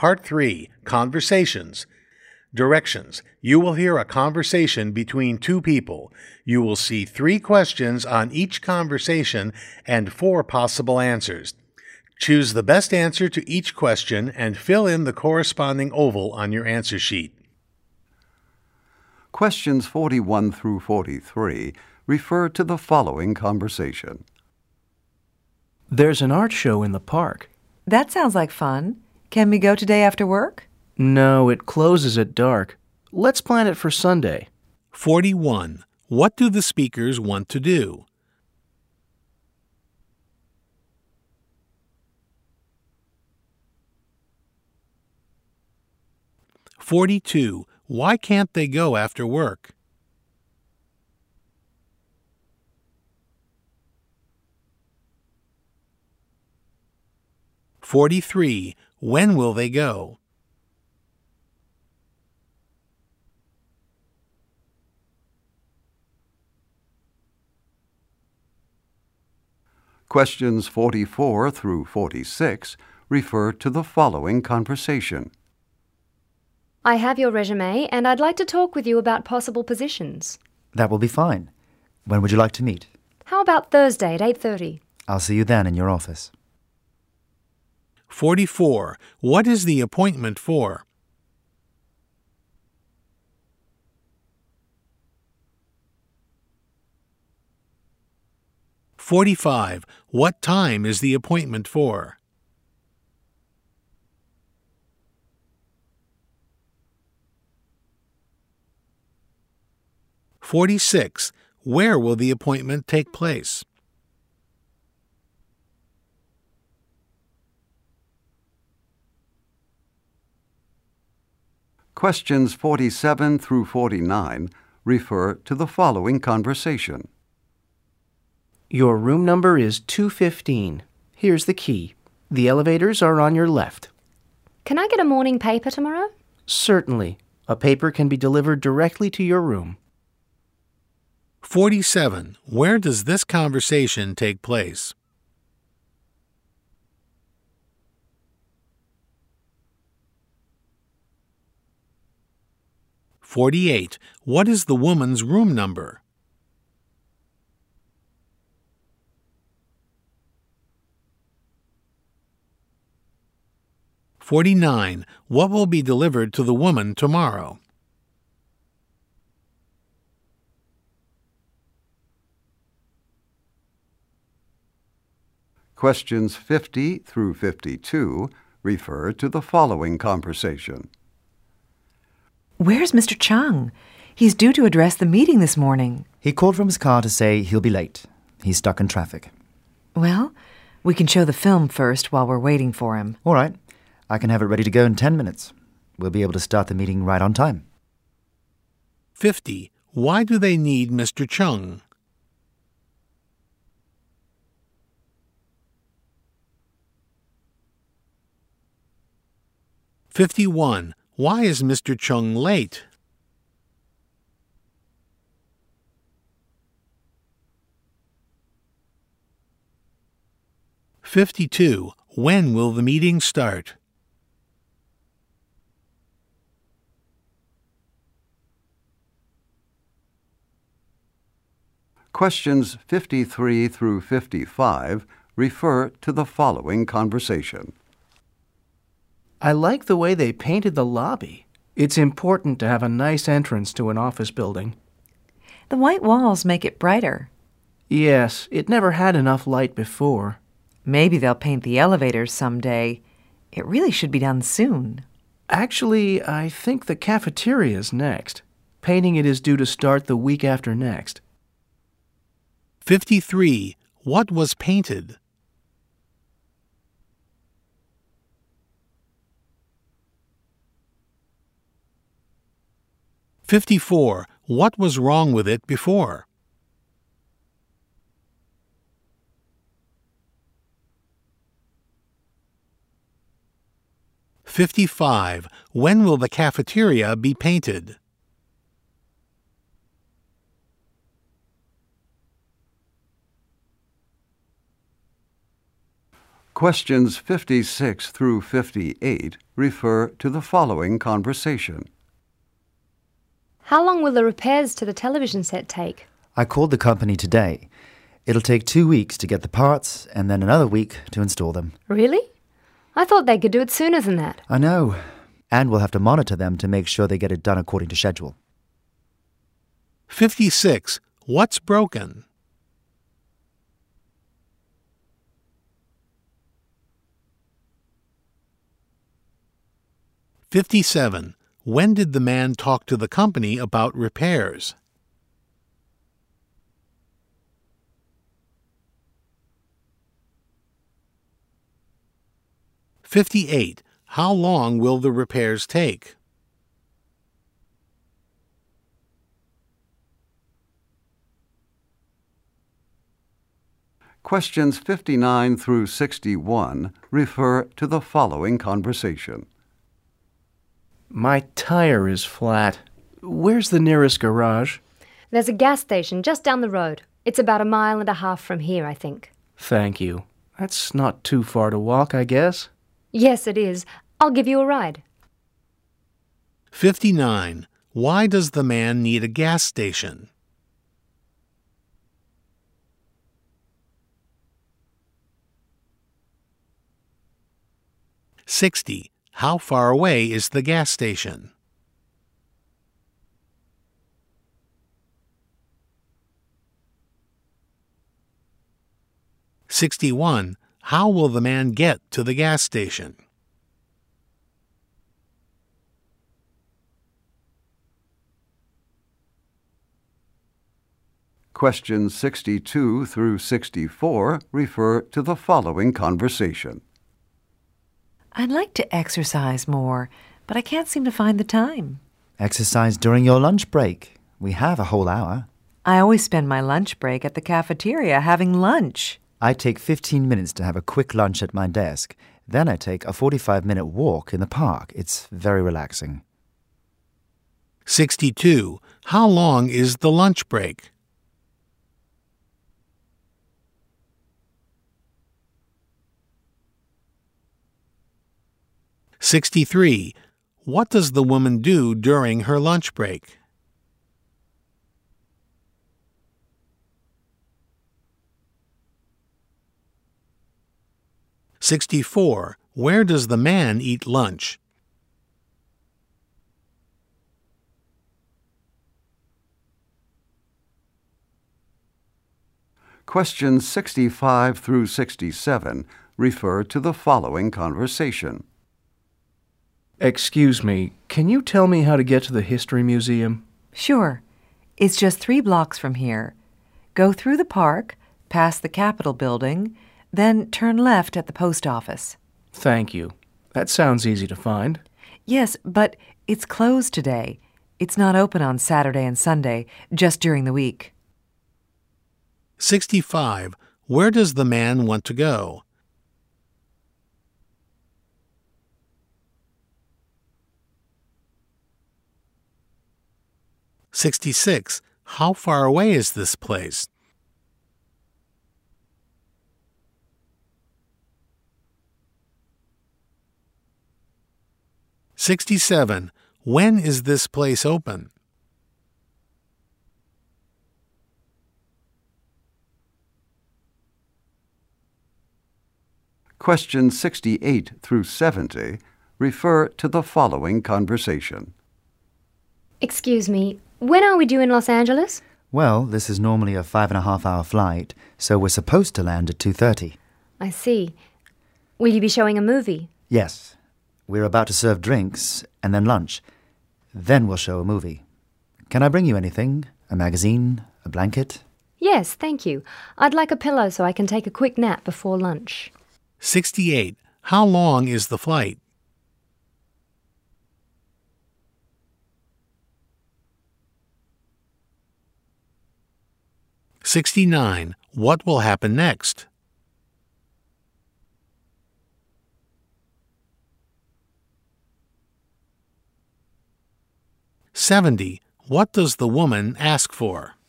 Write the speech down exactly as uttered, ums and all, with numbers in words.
Part three, Conversations. Directions. You will hear a conversation between two people. You will see three questions on each conversation and four possible answers. Choose the best answer to each question and fill in the corresponding oval on your answer sheet. Questions forty-one through forty-three refer to the following conversation. There's an art show in the park. That sounds like fun. Can we go today after work? No, it closes at dark. Let's plan it for Sunday. forty-one. What do the speakers want to do? forty-two. Why can't they go after work? forty-three. When will they go? Questions forty-four through forty-six refer to the following conversation. I have your resume and I'd like to talk with you about possible positions. That will be fine. When would you like to meet? How about Thursday at eight thirty? I'll see you then in your office. forty-four. What is the appointment for? forty-five. What time is the appointment for? forty-six. Where will the appointment take place? Questions forty-seven through forty-nine refer to the following conversation. Your room number is two fifteen. Here's the key. The elevators are on your left. Can I get a morning paper tomorrow? Certainly. A paper can be delivered directly to your room. forty-seven. Where does this conversation take place? forty-eight. What is the woman's room number? forty-nine. What will be delivered to the woman tomorrow? Questions fifty through fifty-two refer to the following conversation. Where's Mister Chung? He's due to address the meeting this morning. He called from his car to say he'll be late. He's stuck in traffic. Well, we can show the film first while we're waiting for him. All right. I can have it ready to go in ten minutes. We'll be able to start the meeting right on time. fifty. Why do they need Mister Chung? fifty-one. Why is Mister Chung late? fifty-two. When will the meeting start? Questions fifty-three through fifty-five refer to the following conversation. I like the way they painted the lobby. It's important to have a nice entrance to an office building. The white walls make it brighter. Yes, it never had enough light before. Maybe they'll paint the elevators someday. It really should be done soon. Actually, I think the cafeteria's next. Painting it is due to start the week after next. fifty-three. What was painted? fifty-four. What was wrong with it before? fifty-five. When will the cafeteria be painted? Questions fifty-six through fifty-eight refer to the following conversation. How long will the repairs to the television set take? I called the company today. It'll take two weeks to get the parts and then another week to install them. Really? I thought they could do it sooner than that. I know. And we'll have to monitor them to make sure they get it done according to schedule. fifty-six. What's broken? fifty-seven. When did the man talk to the company about repairs? fifty-eight. How long will the repairs take? Questions fifty-nine through sixty-one refer to the following conversation. My tire is flat. Where's the nearest garage? There's a gas station just down the road. It's about a mile and a half from here, I think. Thank you. That's not too far to walk, I guess. Yes, it is. I'll give you a ride. fifty-nine. Why does the man need a gas station? sixty. How far away is the gas station? sixty-one. How will the man get to the gas station? Questions sixty-two through sixty-four refer to the following conversation. I'd like to exercise more, but I can't seem to find the time. Exercise during your lunch break. We have a whole hour. I always spend my lunch break at the cafeteria having lunch. I take fifteen minutes to have a quick lunch at my desk. Then I take a forty-five minute walk in the park. It's very relaxing. sixty-two. How long is the lunch break? sixty-three. What does the woman do during her lunch break? sixty-four. Where does the man eat lunch? Questions sixty-five through sixty-seven refer to the following conversation. Excuse me, can you tell me how to get to the History Museum? Sure. It's just three blocks from here. Go through the park, past the Capitol building, then turn left at the post office. Thank you. That sounds easy to find. Yes, but it's closed today. It's not open on Saturday and Sunday, just during the week. sixty-five. Where does the man want to go? sixty-six. How far away is this place? sixty-seven. When is this place open? Questions sixty-eight through seventy refer to the following conversation. Excuse me, when are we due in Los Angeles? Well, this is normally a five and a half hour flight, so we're supposed to land at two thirty. I see. Will you be showing a movie? Yes. We're about to serve drinks and then lunch. Then we'll show a movie. Can I bring you anything? A magazine? A blanket? Yes, thank you. I'd like a pillow so I can take a quick nap before lunch. sixty-eight. How long is the flight? sixty-nine. What will happen next? seventy. What does the woman ask for?